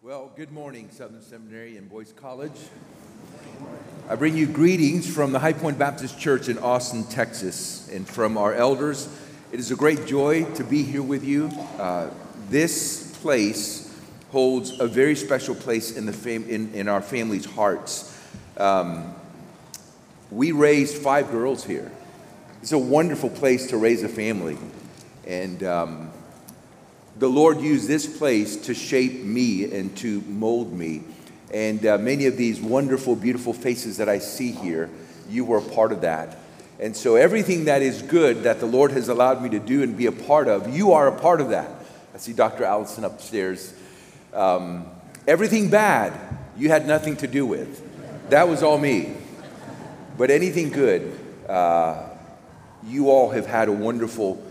Well, good morning, Southern Seminary and Boyce College. I bring you greetings from the High Point Baptist Church in Austin, Texas, and from our elders. It is a great joy to be here with you. This place holds a very special place in our family's hearts. We raised 5 girls here. It's a wonderful place to raise a family, and the Lord used this place to shape me and to mold me. And many of these wonderful, beautiful faces that I see here, you were a part of that. And so everything that is good that the Lord has allowed me to do and be a part of, you are a part of that. I see Dr. Allison upstairs. Everything bad, you had nothing to do with. That was all me. But anything good, you all have had a wonderful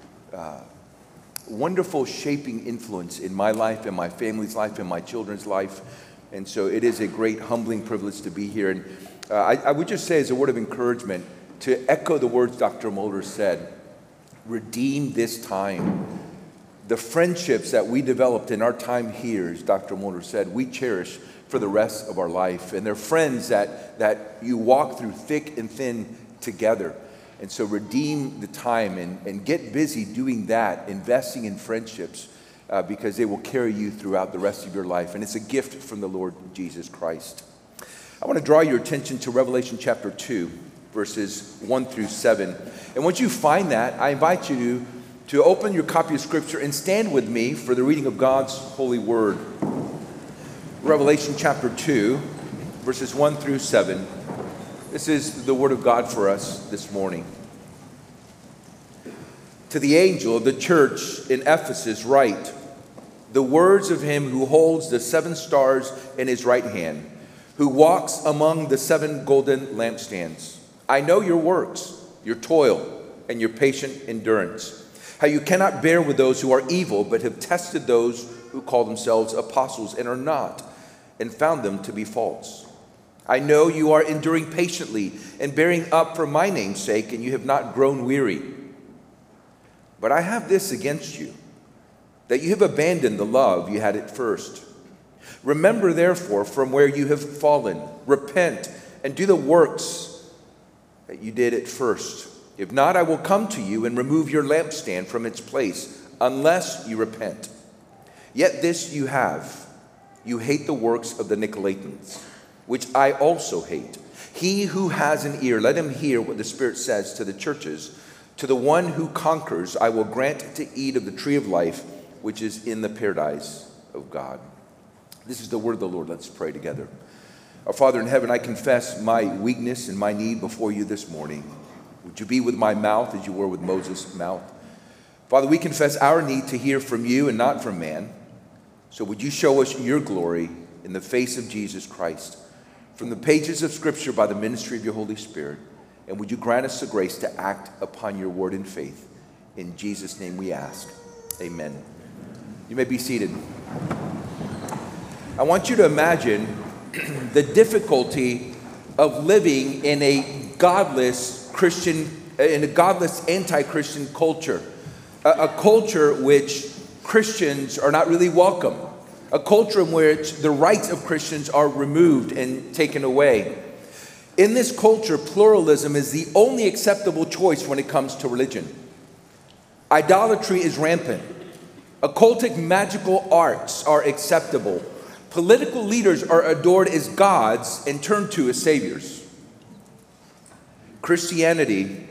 shaping influence in my life and my family's life and my children's life. And so it is a great humbling privilege to be here. And I would just say as a word of encouragement to echo the words Dr. Mulder said, redeem this time. The friendships that we developed in our time here, as Dr. Mulder said, we cherish for the rest of our life. And they're friends that you walk through thick and thin together. And so redeem the time and get busy doing that, investing in friendships, because they will carry you throughout the rest of your life. And it's a gift from the Lord Jesus Christ. I want to draw your attention to Revelation chapter 2, verses 1 through 7. And once you find that, I invite you to open your copy of Scripture and stand with me for the reading of God's holy word. Revelation chapter 2, verses 1 through 7. This is the word of God for us this morning. To the angel of the church in Ephesus write, the words of him who holds the 7 stars in his right hand, who walks among the 7 golden lampstands. I know your works, your toil, and your patient endurance, how you cannot bear with those who are evil, but have tested those who call themselves apostles and are not, and found them to be false. I know you are enduring patiently and bearing up for my name's sake, and you have not grown weary. But I have this against you, that you have abandoned the love you had at first. Remember, therefore, from where you have fallen, repent, and do the works that you did at first. If not, I will come to you and remove your lampstand from its place, unless you repent. Yet this you have, you hate the works of the Nicolaitans, which I also hate. He who has an ear, let him hear what the Spirit says to the churches. To the one who conquers, I will grant to eat of the tree of life, which is in the paradise of God. This is the word of the Lord. Let's pray together. Our Father in heaven, I confess my weakness and my need before you this morning. Would you be with my mouth as you were with Moses' mouth? Father, we confess our need to hear from you and not from man. So would you show us your glory in the face of Jesus Christ, from the pages of Scripture by the ministry of your Holy Spirit, and would you grant us the grace to act upon your word in faith? In Jesus' name we ask. Amen. You may be seated. I want you to imagine the difficulty of living in a godless anti-Christian culture, a culture which Christians are not really welcome. A culture in which the rights of Christians are removed and taken away. In this culture, pluralism is the only acceptable choice when it comes to religion. Idolatry is rampant. Occultic magical arts are acceptable. Political leaders are adored as gods and turned to as saviors. Christianity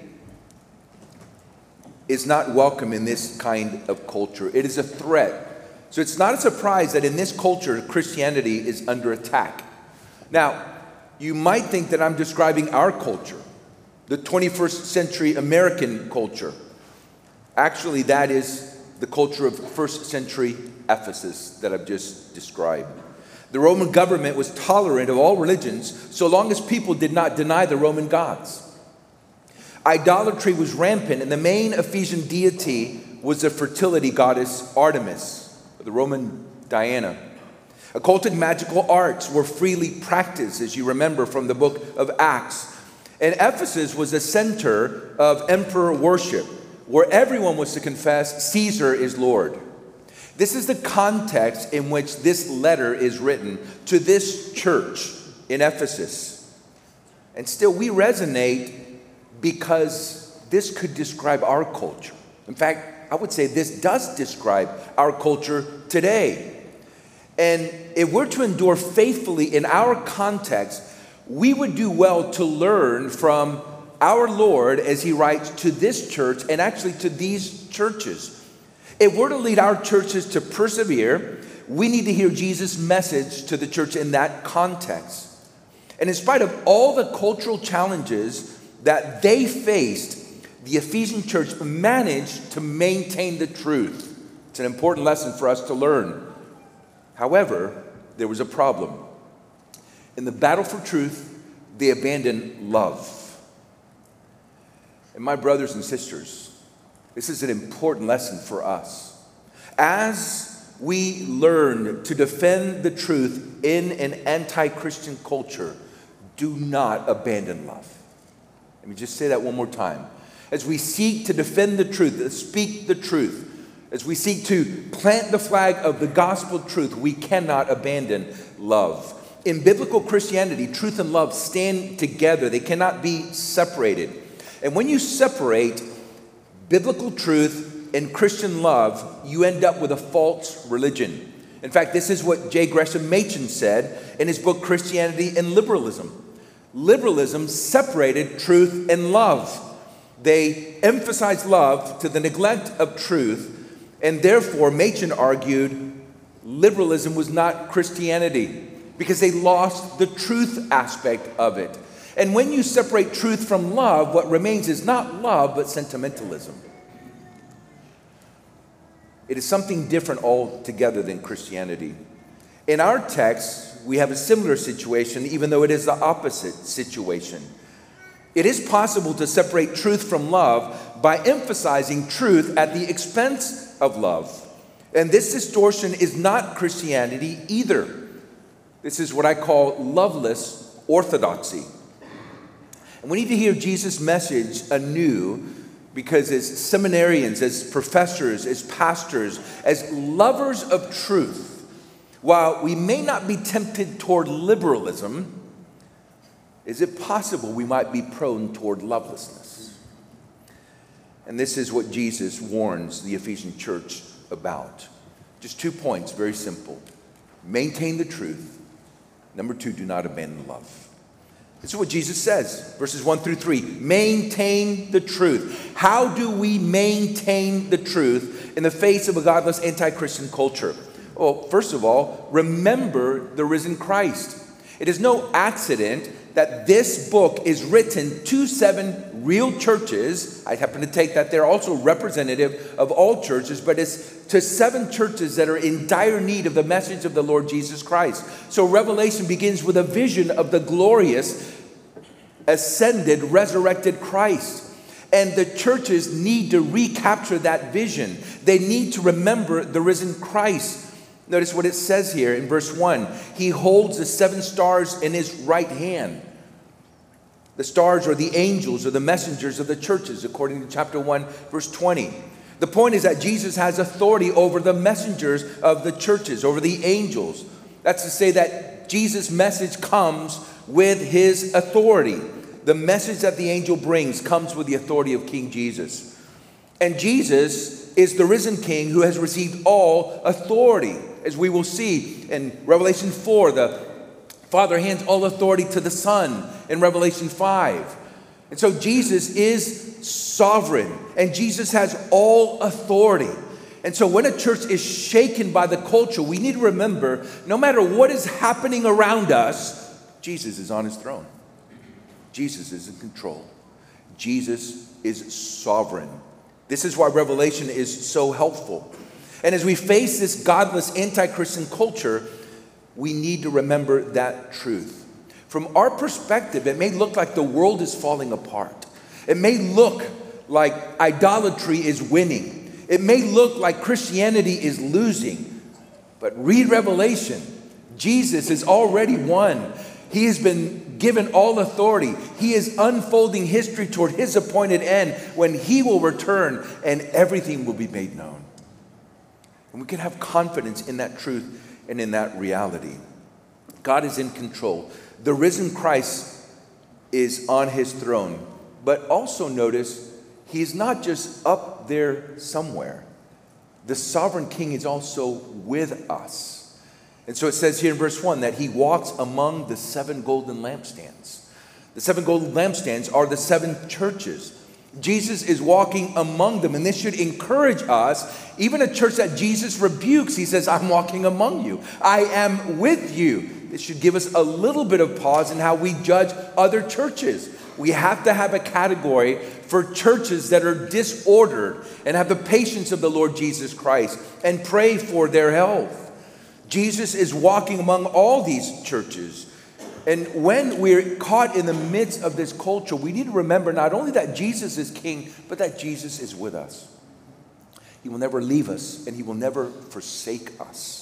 is not welcome in this kind of culture. It is a threat. So it's not a surprise that in this culture, Christianity is under attack. Now, you might think that I'm describing our culture, the 21st century American culture. Actually, that is the culture of first century Ephesus that I've just described. The Roman government was tolerant of all religions so long as people did not deny the Roman gods. Idolatry was rampant, and the main Ephesian deity was the fertility goddess Artemis, the Roman Diana. Occultic magical arts were freely practiced, as you remember from the book of Acts. And Ephesus was the center of emperor worship, where everyone was to confess Caesar is Lord. This is the context in which this letter is written to this church in Ephesus. And still, we resonate because this could describe our culture. In fact, I would say this does describe our culture today. And if we're to endure faithfully in our context, we would do well to learn from our Lord as he writes to this church and actually to these churches. If we're to lead our churches to persevere, we need to hear Jesus' message to the church in that context. And in spite of all the cultural challenges that they faced, the Ephesian church managed to maintain the truth. It's an important lesson for us to learn. However, there was a problem. In the battle for truth, they abandoned love. And my brothers and sisters, this is an important lesson for us. As we learn to defend the truth in an anti-Christian culture, do not abandon love. Let me just say that one more time. As we seek to defend the truth, to speak the truth, as we seek to plant the flag of the gospel truth, we cannot abandon love. In biblical Christianity, truth and love stand together. They cannot be separated. And when you separate biblical truth and Christian love, you end up with a false religion. In fact, this is what J. Gresham Machen said in his book, Christianity and Liberalism. Liberalism separated truth and love. They emphasized love to the neglect of truth, and therefore, Machen argued, liberalism was not Christianity because they lost the truth aspect of it. And when you separate truth from love, what remains is not love, but sentimentalism. It is something different altogether than Christianity. In our text, we have a similar situation, even though it is the opposite situation. It is possible to separate truth from love by emphasizing truth at the expense of love. And this distortion is not Christianity either. This is what I call loveless orthodoxy. And we need to hear Jesus' message anew because as seminarians, as professors, as pastors, as lovers of truth, while we may not be tempted toward liberalism, is it possible we might be prone toward lovelessness? And this is what Jesus warns the Ephesian church about. Just 2 points, very simple. Maintain the truth. Number 2, do not abandon love. This is what Jesus says, verses 1 through 3. Maintain the truth. How do we maintain the truth in the face of a godless anti-Christian culture? Well, first of all, remember the risen Christ. It is no accident that this book is written to 7 real churches. I happen to take that they're also representative of all churches, but it's to 7 churches that are in dire need of the message of the Lord Jesus Christ. So Revelation begins with a vision of the glorious, ascended, resurrected Christ. And the churches need to recapture that vision. They need to remember the risen Christ. Notice what it says here in verse 1. He holds the 7 stars in his right hand. The stars are the angels or the messengers of the churches, according to chapter 1, verse 20. The point is that Jesus has authority over the messengers of the churches, over the angels. That's to say that Jesus' message comes with his authority. The message that the angel brings comes with the authority of King Jesus. And Jesus is the risen King who has received all authority. As we will see in Revelation 4, the Father hands all authority to the Son in Revelation 5. And so Jesus is sovereign, and Jesus has all authority. And so when a church is shaken by the culture, we need to remember, no matter what is happening around us, Jesus is on his throne. Jesus is in control. Jesus is sovereign. This is why Revelation is so helpful. And as we face this godless anti-Christian culture, we need to remember that truth. From our perspective, it may look like the world is falling apart. It may look like idolatry is winning. It may look like Christianity is losing. But read Revelation. Jesus has already won. He has been given all authority. He is unfolding history toward his appointed end when he will return and everything will be made known. And we can have confidence in that truth and in that reality. God is in control. The risen Christ is on his throne. But also notice, he's not just up there somewhere. The sovereign king is also with us. And so it says here in verse 1 that he walks among the 7 golden lampstands. The 7 golden lampstands are the 7 churches. Jesus is walking among them, and this should encourage us. Even a church that Jesus rebukes, he says, I'm walking among you. I am with you. This should give us a little bit of pause in how we judge other churches. We have to have a category for churches that are disordered and have the patience of the Lord Jesus Christ and pray for their health. Jesus is walking among all these churches. And when we're caught in the midst of this culture, we need to remember not only that Jesus is king, but that Jesus is with us. He will never leave us, and he will never forsake us.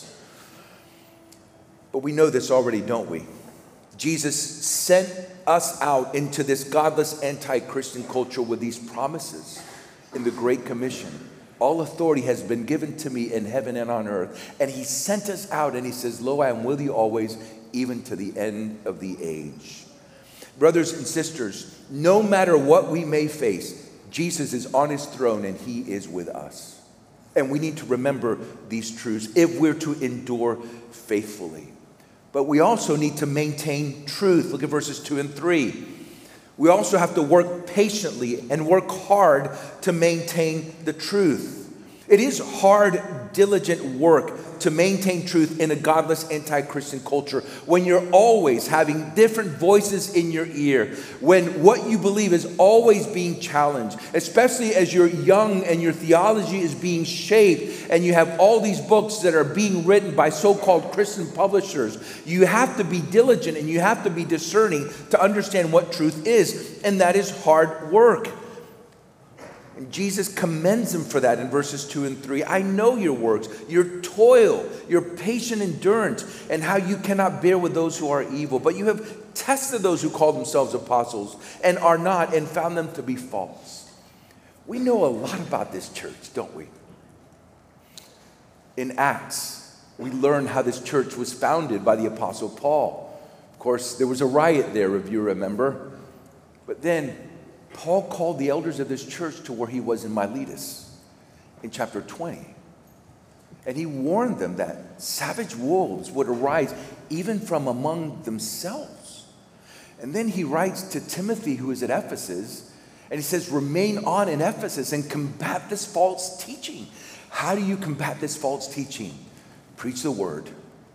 But we know this already, don't we? Jesus sent us out into this godless anti-Christian culture with these promises in the Great Commission. All authority has been given to me in heaven and on earth. And he sent us out and he says, lo, I am with you always, even to the end of the age. Brothers and sisters, no matter what we may face, Jesus is on his throne and he is with us. And we need to remember these truths if we're to endure faithfully. But we also need to maintain truth. Look at verses 2 and 3. We also have to work patiently and work hard to maintain the truth. It is hard, diligent work to maintain truth in a godless anti-Christian culture when you're always having different voices in your ear, when what you believe is always being challenged, especially as you're young and your theology is being shaped and you have all these books that are being written by so-called Christian publishers. You have to be diligent and you have to be discerning to understand what truth is, and that is hard work. And Jesus commends him for that in verses 2 and 3. I know your works, your toil, your patient endurance, and how you cannot bear with those who are evil. But you have tested those who call themselves apostles and are not, and found them to be false. We know a lot about this church, don't we? In Acts, we learn how this church was founded by the Apostle Paul. Of course, there was a riot there, if you remember. But then Paul called the elders of this church to where he was in Miletus in chapter 20. And he warned them that savage wolves would arise even from among themselves. And then he writes to Timothy, who is at Ephesus, and he says, remain on in Ephesus and combat this false teaching. How do you combat this false teaching? Preach the word.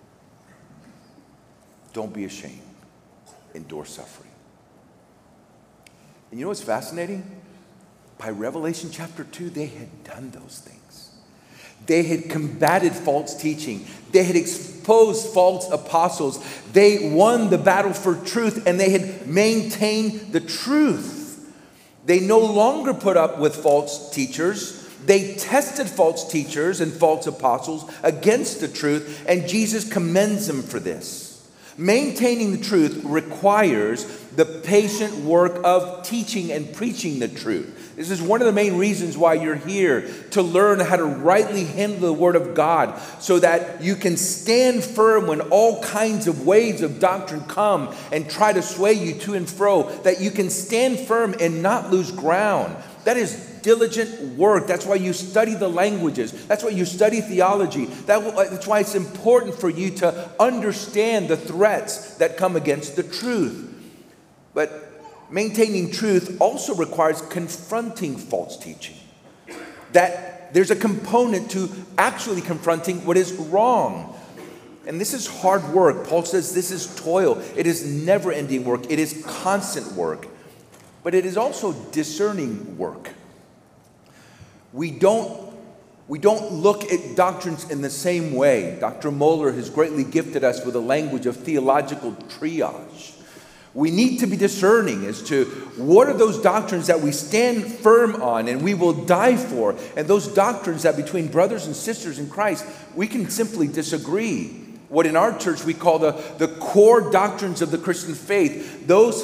Don't be ashamed. Endure suffering. And you know what's fascinating? By Revelation chapter 2, they had done those things. They had combated false teaching. They had exposed false apostles. They won the battle for truth, and they had maintained the truth. They no longer put up with false teachers. They tested false teachers and false apostles against the truth, and Jesus commends them for this. Maintaining the truth requires the patient work of teaching and preaching the truth. This is one of the main reasons why you're here, to learn how to rightly handle the Word of God so that you can stand firm when all kinds of waves of doctrine come and try to sway you to and fro, that you can stand firm and not lose ground. That is diligent work. That's why you study the languages. That's why you study theology. That's why it's important for you to understand the threats that come against the truth. But maintaining truth also requires confronting false teaching. That there's a component to actually confronting what is wrong. And this is hard work. Paul says this is toil. It is never-ending work. It is constant work. But it is also discerning work. We don't look at doctrines in the same way. Dr. Moeller has greatly gifted us with a language of theological triage. We need to be discerning as to what are those doctrines that we stand firm on and we will die for, and those doctrines that between brothers and sisters in Christ, we can simply disagree. What in our church we call the core doctrines of the Christian faith. Those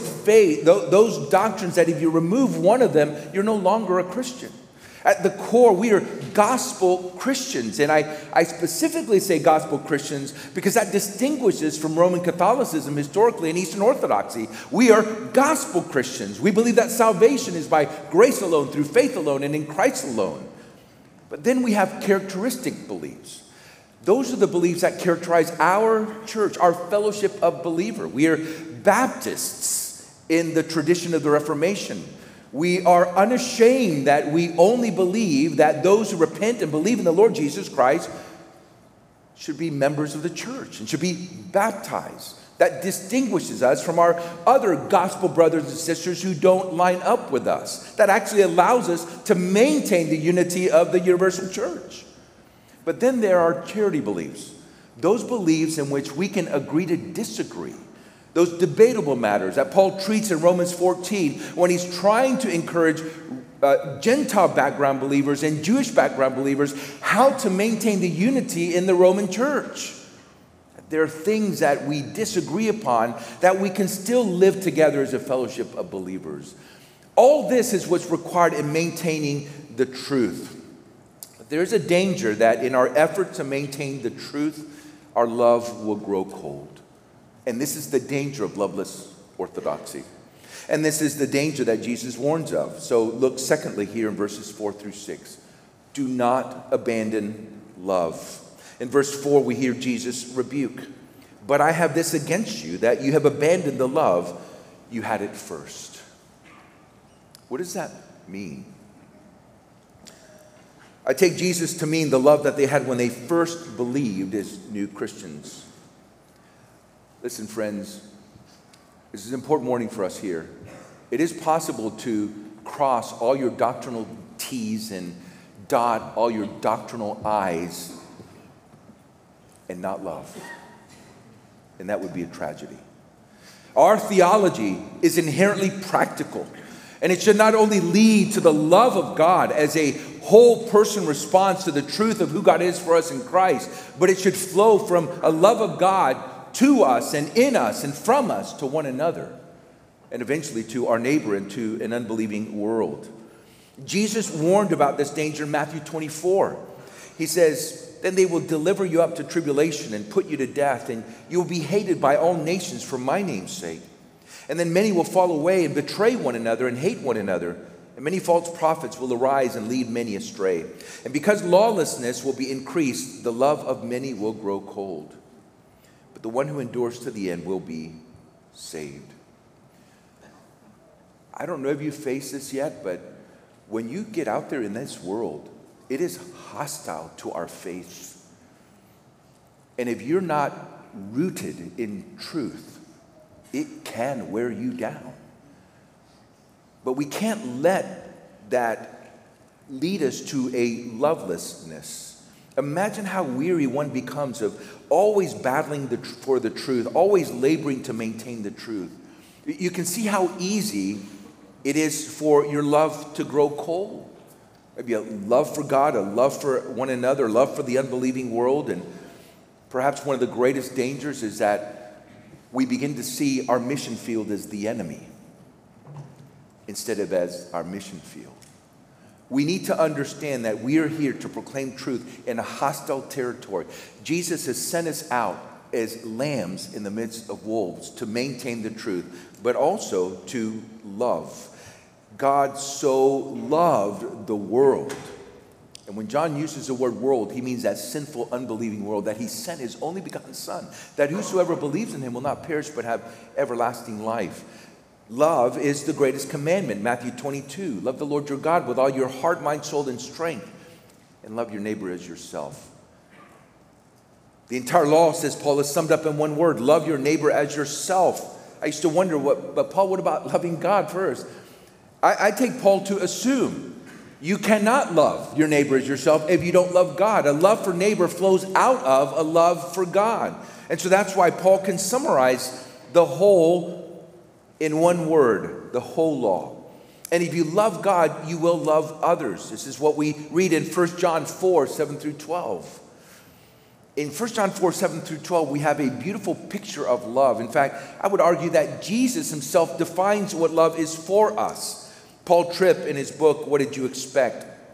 doctrines that if you remove one of them, you're no longer a Christian. At the core, we are gospel Christians. And I specifically say gospel Christians because that distinguishes from Roman Catholicism historically and Eastern Orthodoxy. We are gospel Christians. We believe that salvation is by grace alone, through faith alone, and in Christ alone. But then we have characteristic beliefs. Those are the beliefs that characterize our church, our fellowship of believer. We are Baptists in the tradition of the Reformation. We are unashamed that we only believe that those who repent and believe in the Lord Jesus Christ should be members of the church and should be baptized. That distinguishes us from our other gospel brothers and sisters who don't line up with us. That actually allows us to maintain the unity of the universal church. But then there are charity beliefs, those beliefs in which we can agree to disagree. Those debatable matters that Paul treats in Romans 14 when he's trying to encourage Gentile background believers and Jewish background believers how to maintain the unity in the Roman church. There are things that we disagree upon that we can still live together as a fellowship of believers. All this is what's required in maintaining the truth. But there's a danger that in our effort to maintain the truth, our love will grow cold. And this is the danger of loveless orthodoxy. And this is the danger that Jesus warns of. So look secondly here in verses 4 through 6. Do not abandon love. In verse 4 we hear Jesus rebuke. But I have this against you, that you have abandoned the love you had at first. What does that mean? I take Jesus to mean the love that they had when they first believed as new Christians. Listen, friends, this is an important morning for us here. It is possible to cross all your doctrinal T's and dot all your doctrinal I's and not love. And that would be a tragedy. Our theology is inherently practical, and it should not only lead to the love of God as a whole person response to the truth of who God is for us in Christ, but it should flow from a love of God to us and in us and from us to one another, and eventually to our neighbor and to an unbelieving world. Jesus warned about this danger in Matthew 24. He says, then they will deliver you up to tribulation and put you to death, and you will be hated by all nations for my name's sake. And then many will fall away and betray one another and hate one another. And many false prophets will arise and lead many astray. And because lawlessness will be increased, the love of many will grow cold. But the one who endures to the end will be saved. I don't know if you face this yet, but when you get out there in this world, it is hostile to our faith. And if you're not rooted in truth, it can wear you down. But we can't let that lead us to a lovelessness. Imagine how weary one becomes of always battling for the truth, always laboring to maintain the truth. You can see how easy it is for your love to grow cold. Maybe a love for God, a love for one another, a love for the unbelieving world. And perhaps one of the greatest dangers is that we begin to see our mission field as the enemy instead of as our mission field. We need to understand that we are here to proclaim truth in a hostile territory. Jesus has sent us out as lambs in the midst of wolves to maintain the truth, but also to love. God so loved the world. And when John uses the word world, he means that sinful, unbelieving world, that he sent his only begotten Son, that whosoever believes in him will not perish but have everlasting life. Love is the greatest commandment. Matthew 22, love the Lord your God with all your heart, mind, soul, and strength, and love your neighbor as yourself. The entire law, says Paul, is summed up in one word: love your neighbor as yourself. I used to wonder, but Paul, what about loving God first? I take Paul to assume you cannot love your neighbor as yourself if you don't love God. A love for neighbor flows out of a love for God. And so that's why Paul can summarize the whole in one word, the whole law. And if you love God, you will love others. This is what we read in 1 John 4, 7 through 12. In 1 John 4, 7 through 12, we have a beautiful picture of love. In fact, I would argue that Jesus himself defines what love is for us. Paul Tripp, in his book, What Did You Expect?,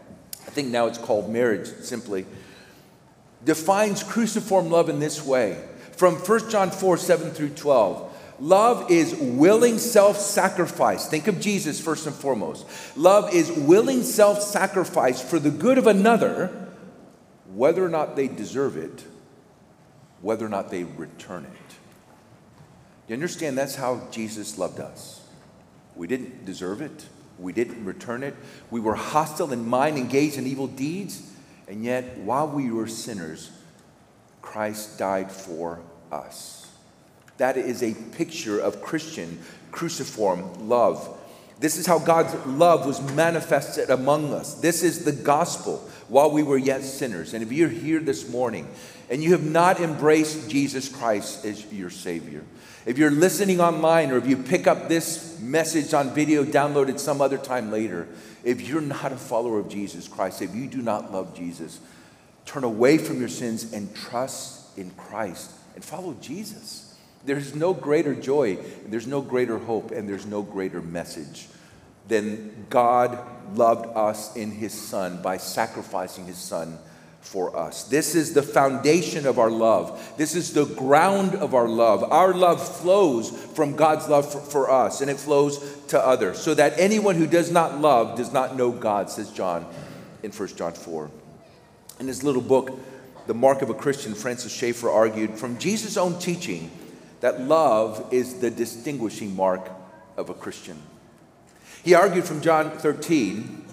I think now it's called marriage simply, defines cruciform love in this way. From 1 John 4, 7 through 12. Love is willing self-sacrifice. Think of Jesus first and foremost. Love is willing self-sacrifice for the good of another, whether or not they deserve it, whether or not they return it. You understand that's how Jesus loved us. We didn't deserve it. We didn't return it. We were hostile in mind, engaged in evil deeds. And yet, while we were sinners, Christ died for us. That is a picture of Christian cruciform love. This is how God's love was manifested among us. This is the gospel while we were yet sinners. And if you're here this morning and you have not embraced Jesus Christ as your Savior, if you're listening online or if you pick up this message on video, download it some other time later, if you're not a follower of Jesus Christ, if you do not love Jesus, turn away from your sins and trust in Christ and follow Jesus. There's no greater joy, there's no greater hope, and there's no greater message than God loved us in His Son by sacrificing His Son for us. This is the foundation of our love. This is the ground of our love. Our love flows from God's love for us, and it flows to others, so that anyone who does not love does not know God, says John in 1 John 4. In his little book, The Mark of a Christian, Francis Schaeffer argued from Jesus' own teaching that love is the distinguishing mark of a Christian. He argued from John 13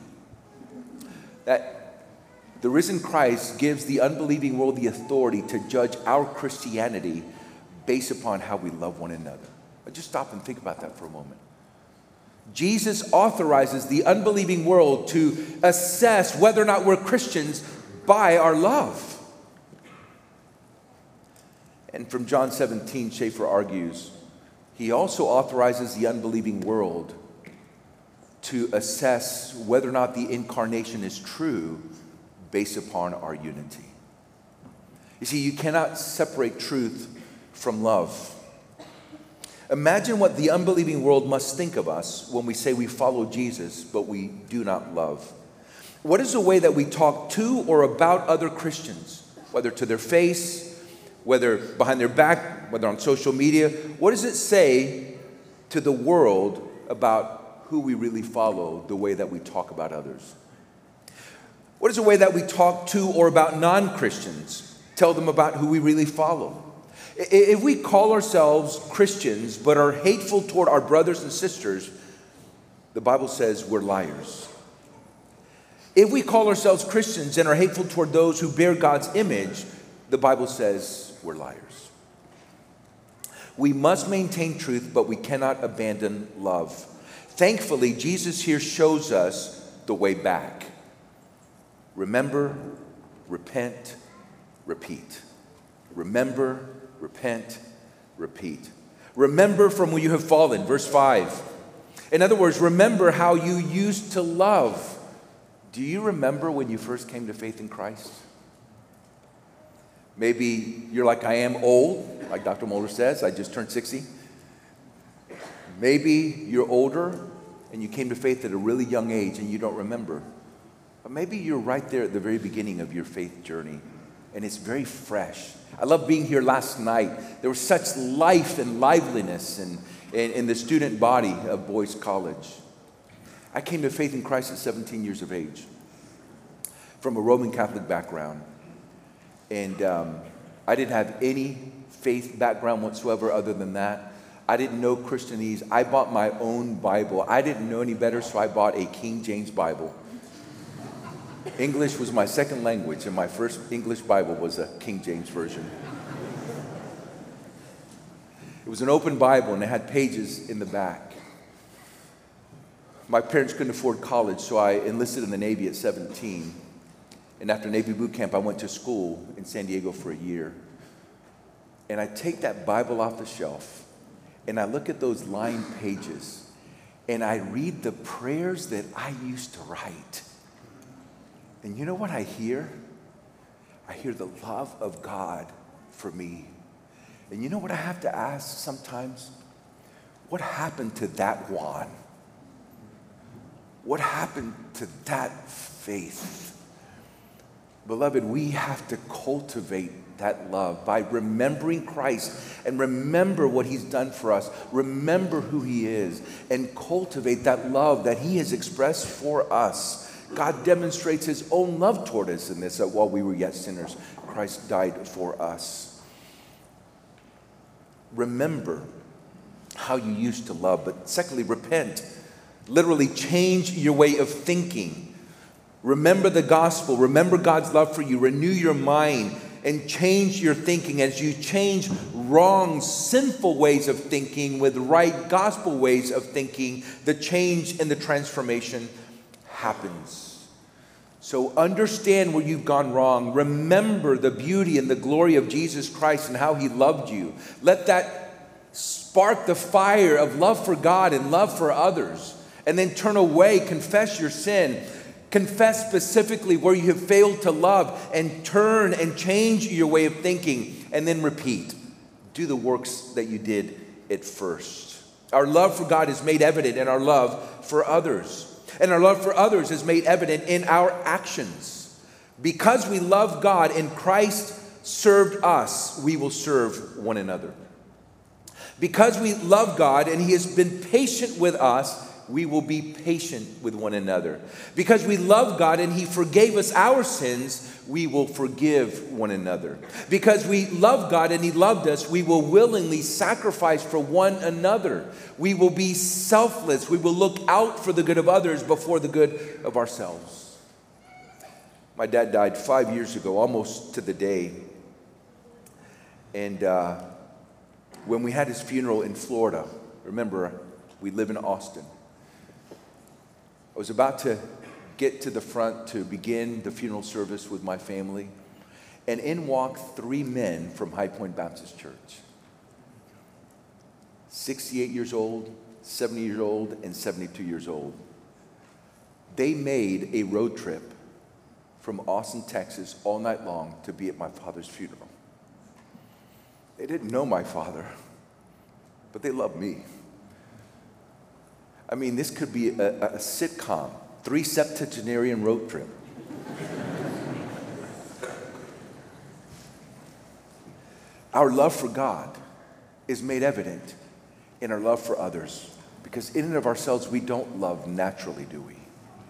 that the risen Christ gives the unbelieving world the authority to judge our Christianity based upon how we love one another. But just stop and think about that for a moment. Jesus authorizes the unbelieving world to assess whether or not we're Christians by our love. And from John 17, Schaeffer argues, he also authorizes the unbelieving world to assess whether or not the incarnation is true based upon our unity. You see, you cannot separate truth from love. Imagine what the unbelieving world must think of us when we say we follow Jesus, but we do not love. What is the way that we talk to or about other Christians, whether to their face, whether behind their back, whether on social media? What does it say to the world about who we really follow, the way that we talk about others? What is the way that we talk to or about non-Christians, tell them about who we really follow? If we call ourselves Christians but are hateful toward our brothers and sisters, the Bible says we're liars. If we call ourselves Christians and are hateful toward those who bear God's image, the Bible says we're liars. We must maintain truth, but we cannot abandon love. Thankfully, Jesus here shows us the way back. Remember, repent, repeat. Remember, repent, repeat. Remember from where you have fallen, verse 5. In other words, remember how you used to love. Do you remember when you first came to faith in Christ? Maybe you're like I am, old, like Dr. Mulder says. I just turned 60. Maybe you're older and you came to faith at a really young age and you don't remember. But maybe you're right there at the very beginning of your faith journey and it's very fresh. I love being here last night. There was such life and liveliness in the student body of Boys College. I came to faith in Christ at 17 years of age from a Roman Catholic background. And I didn't have any faith background whatsoever other than that. I didn't know Christianese. I bought my own Bible. I didn't know any better, so I bought a King James Bible. English was my second language, and my first English Bible was a King James version. It was an open Bible, and it had pages in the back. My parents couldn't afford college, so I enlisted in the Navy at 17. And after Navy boot camp, I went to school in San Diego for a year. And I take that Bible off the shelf, and I look at those lined pages, and I read the prayers that I used to write. And you know what I hear? I hear the love of God for me. And you know what I have to ask sometimes? What happened to that Juan? What happened to that faith? Beloved, we have to cultivate that love by remembering Christ and remember what he's done for us. Remember who he is and cultivate that love that he has expressed for us. God demonstrates his own love toward us in this, that while we were yet sinners, Christ died for us. Remember how you used to love, but secondly, repent. Literally change your way of thinking. Remember the gospel. Remember God's love for you. Renew your mind and change your thinking. As you change wrong, sinful ways of thinking with right gospel ways of thinking, the change and the transformation happens. So understand where you've gone wrong. Remember the beauty and the glory of Jesus Christ and how he loved you. Let that spark the fire of love for God and love for others. And then turn away, confess your sin. Confess specifically where you have failed to love and turn and change your way of thinking. And then repeat. Do the works that you did at first. Our love for God is made evident in our love for others. And our love for others is made evident in our actions. Because we love God and Christ served us, we will serve one another. Because we love God and he has been patient with us, we will be patient with one another. Because we love God and he forgave us our sins, we will forgive one another. Because we love God and he loved us, we will willingly sacrifice for one another. We will be selfless. We will look out for the good of others before the good of ourselves. My dad died 5 years ago, almost to the day. And when we had his funeral in Florida, remember, we live in Austin. I was about to get to the front to begin the funeral service with my family, and in walked 3 men from High Point Baptist Church. 68 years old, 70 years old, and 72 years old. They made a road trip from Austin, Texas, all night long to be at my father's funeral. They didn't know my father, but they loved me. I mean, this could be a sitcom, 3 septuagenarian road trip. Our love for God is made evident in our love for others, because in and of ourselves, we don't love naturally, do we?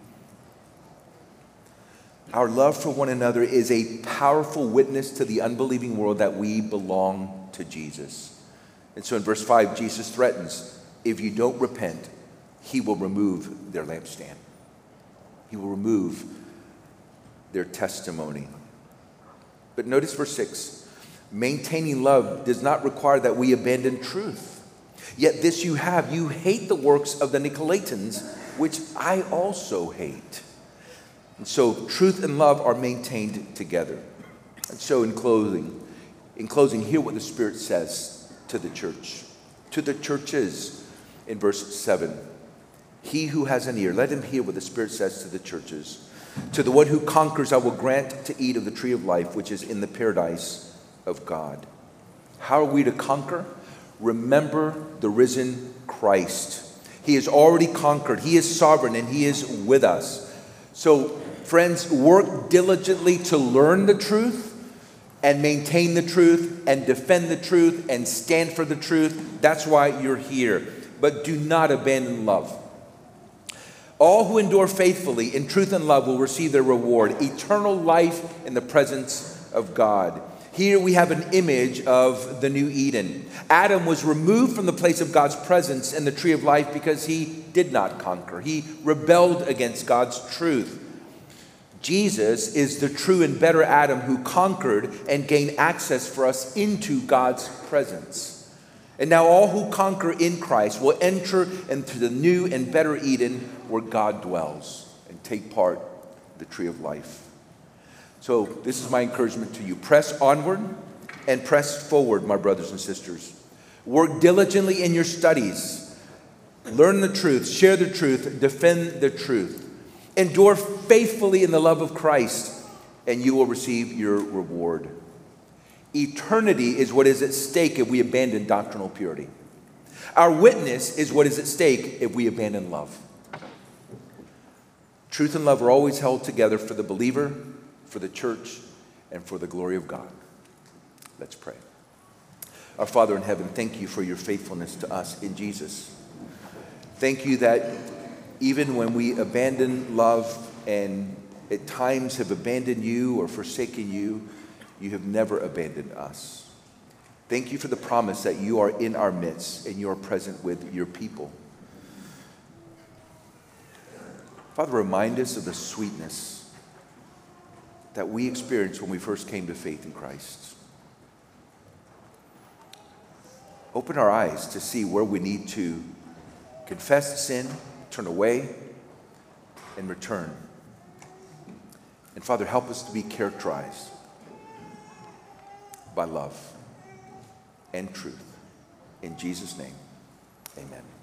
Our love for one another is a powerful witness to the unbelieving world that we belong to Jesus. And so in verse 5, Jesus threatens, if you don't repent, he will remove their lampstand. He will remove their testimony. But notice verse 6. Maintaining love does not require that we abandon truth. Yet this you have. You hate the works of the Nicolaitans, which I also hate. And so truth and love are maintained together. And so in closing, hear what the Spirit says to the church, to the churches in verse 7. He who has an ear, let him hear what the Spirit says to the churches. To the one who conquers, I will grant to eat of the tree of life, which is in the paradise of God. How are we to conquer? Remember the risen Christ. He has already conquered. He is sovereign and he is with us. So, friends, work diligently to learn the truth and maintain the truth and defend the truth and stand for the truth. That's why you're here. But do not abandon love. All who endure faithfully in truth and love will receive their reward, eternal life in the presence of God. Here we have an image of the new Eden. Adam was removed from the place of God's presence in the tree of life because he did not conquer. He rebelled against God's truth. Jesus is the true and better Adam who conquered and gained access for us into God's presence. And now all who conquer in Christ will enter into the new and better Eden where God dwells and take part in the tree of life. So this is my encouragement to you. Press onward and press forward, my brothers and sisters. Work diligently in your studies. Learn the truth, share the truth, defend the truth. Endure faithfully in the love of Christ, and you will receive your reward. Eternity is what is at stake if we abandon doctrinal purity. Our witness is what is at stake if we abandon love. Truth and love are always held together for the believer, for the church, and for the glory of God. Let's pray. Our Father in heaven, thank you for your faithfulness to us in Jesus. Thank you that even when we abandon love and at times have abandoned you or forsaken you, you have never abandoned us. Thank you for the promise that you are in our midst and you are present with your people. Father, remind us of the sweetness that we experienced when we first came to faith in Christ. Open our eyes to see where we need to confess sin, turn away, and return. And Father, help us to be characterized by love and truth. In Jesus' name, amen.